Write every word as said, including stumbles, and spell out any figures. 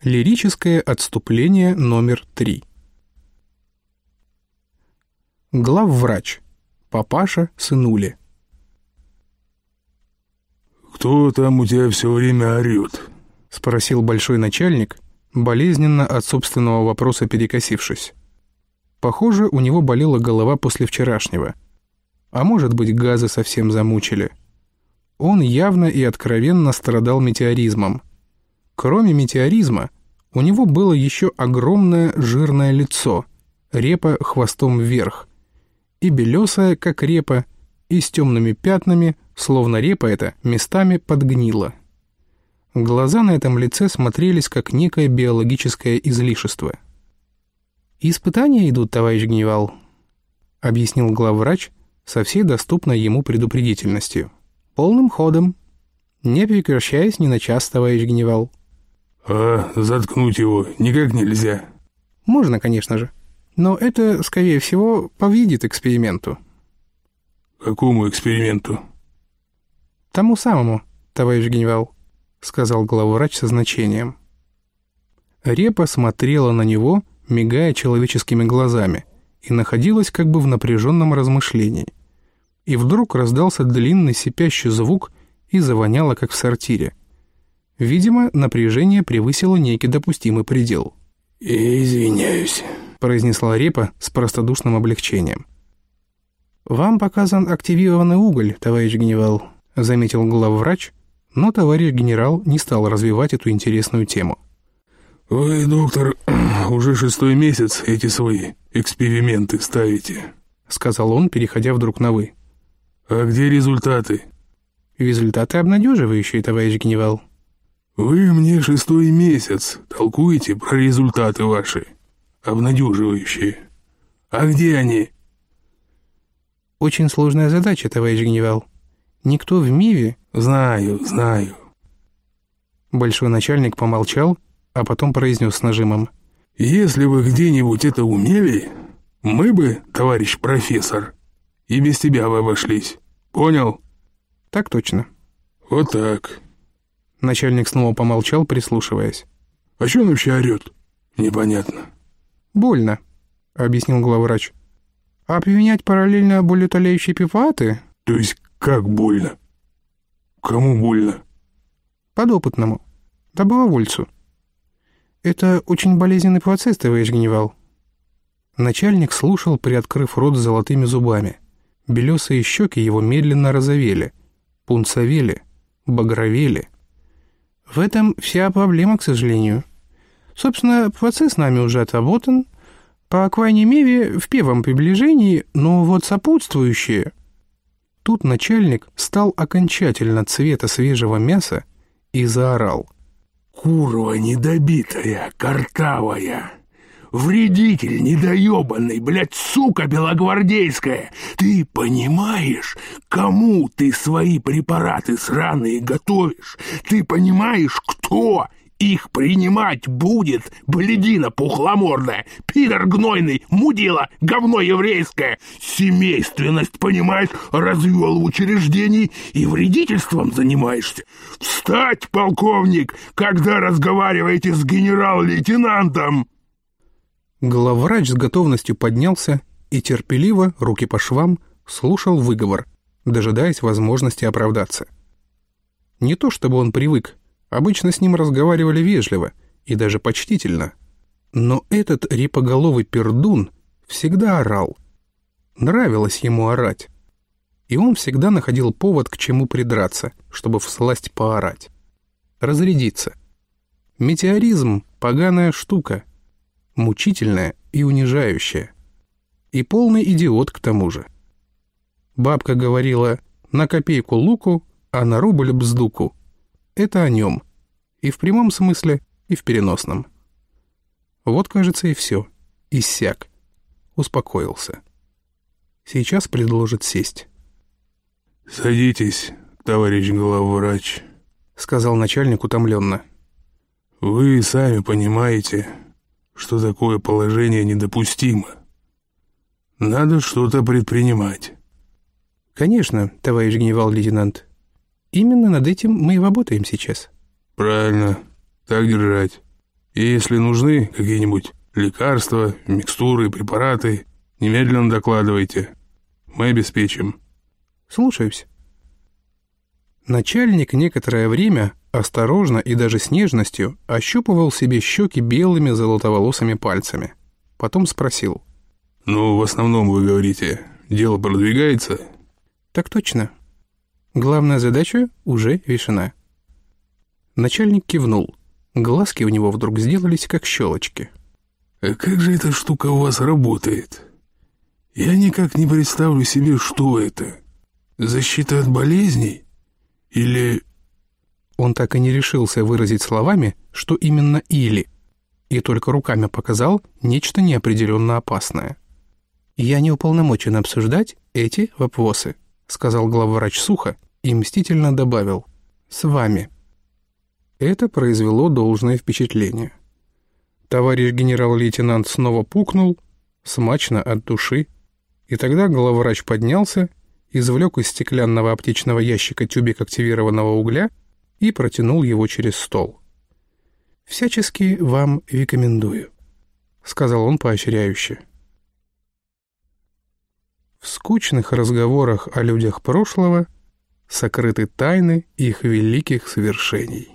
Лирическое отступление номер три. Главврач. Папаша сынули. «Кто там у тебя все время орет?» — спросил большой начальник, болезненно от собственного вопроса перекосившись. Похоже, у него болела голова после вчерашнего. А может быть, газы совсем замучили. Он явно и откровенно страдал метеоризмом. Кроме метеоризма, у него было еще огромное жирное лицо, репа хвостом вверх, и белесая, как репа, и с темными пятнами, словно репа эта местами подгнила. Глаза на этом лице смотрелись, как некое биологическое излишество. «Испытания идут, товарищ генерал», — объяснил главврач со всей доступной ему предупредительностью. «Полным ходом, не прекращаясь ни на час, товарищ генерал». «А заткнуть его никак нельзя?» «Можно, конечно же, но это, скорее всего, повредит эксперименту». «Какому эксперименту?» «Тому самому, товарищ генерал», — сказал главврач со значением. Репа смотрела на него, мигая человеческими глазами, и находилась как бы в напряженном размышлении. И вдруг раздался длинный сипящий звук и завоняло, как в сортире. Видимо, напряжение превысило некий допустимый предел. «Извиняюсь», — произнесла репа с простодушным облегчением. «Вам показан активированный уголь, товарищ генерал», — заметил главврач, но товарищ генерал не стал развивать эту интересную тему. «Вы, доктор, уже шестой месяц эти свои эксперименты ставите», — сказал он, переходя вдруг на «вы». «А где результаты?» «Результаты обнадеживающие, товарищ генерал». «Вы мне шестой месяц толкуете про результаты ваши, обнадеживающие. А где они?» «Очень сложная задача, товарищ генерал. Никто в мире...» «Знаю, знаю». Большой начальник помолчал, а потом произнес с нажимом. «Если вы где-нибудь это умели, мы бы, товарищ профессор, и без тебя бы обошлись. Понял?» «Так точно». «Вот так». Начальник снова помолчал, прислушиваясь. «А что он вообще орет? Непонятно». «Больно», — объяснил главврач. «А применять параллельно болеутоляющие препараты...» «То есть как больно? Кому больно?» «Подопытному. Добровольцу. Это очень болезненный процесс, товарищ генерал». Начальник слушал, приоткрыв рот с золотыми зубами. Белесые щеки его медленно розовели, пунцовели, багровели. «В этом вся проблема, к сожалению. Собственно, процесс нами уже отработан, по крайней мере, в первом приближении, но вот сопутствующие...» Тут начальник стал окончательно цвета свежего мяса и заорал. «Курва недобитая, картавая! Вредитель недоебанный, блядь, сука белогвардейская! Ты понимаешь, кому ты свои препараты сраные готовишь? Ты понимаешь, кто их принимать будет, блядина пухломордая, пидор гнойный, мудила, говно еврейское? Семейственность, понимаешь, развел в учреждении и вредительством занимаешься? Встать, полковник, когда разговариваете с генерал-лейтенантом!» Главврач с готовностью поднялся и терпеливо, руки по швам, слушал выговор, дожидаясь возможности оправдаться. Не то чтобы он привык, обычно с ним разговаривали вежливо и даже почтительно, но этот репоголовый пердун всегда орал. Нравилось ему орать, и он всегда находил повод к чему придраться, чтобы всласть поорать. Разрядиться. Метеоризм — поганая штука, мучительная и унижающая. И полный идиот к тому же. Бабка говорила: «На копейку луку, а на рубль бздуку». Это о нем. И в прямом смысле, и в переносном. Вот, кажется, и все. Иссяк. Успокоился. Сейчас предложит сесть. «Садитесь, товарищ главврач», — сказал начальник утомленно. «Вы сами понимаете, что такое положение недопустимо. Надо что-то предпринимать». «Конечно, товарищ генерал-лейтенант. Именно над этим мы и работаем сейчас». «Правильно. Так держать. И если нужны какие-нибудь лекарства, микстуры, препараты, немедленно докладывайте. Мы обеспечим». «Слушаюсь». Начальник некоторое время осторожно и даже с нежностью ощупывал себе щеки белыми золотоволосыми пальцами. Потом спросил. «Ну, в основном, вы говорите, дело продвигается?» «Так точно. Главная задача уже решена». Начальник кивнул. Глазки у него вдруг сделались как щелочки. «А как же эта штука у вас работает? Я никак не представлю себе, что это. Защита от болезней? Или...» Он так и не решился выразить словами, что именно «или», и только руками показал нечто неопределенно опасное. «Я не уполномочен обсуждать эти вопросы», — сказал главврач сухо и мстительно добавил «с вами». Это произвело должное впечатление. Товарищ генерал-лейтенант снова пукнул, смачно от души, и тогда главврач поднялся, извлек из стеклянного аптечного ящика тюбик активированного угля и протянул его через стол. «Всячески вам рекомендую», — сказал он поощряюще. В скучных разговорах о людях прошлого сокрыты тайны их великих свершений.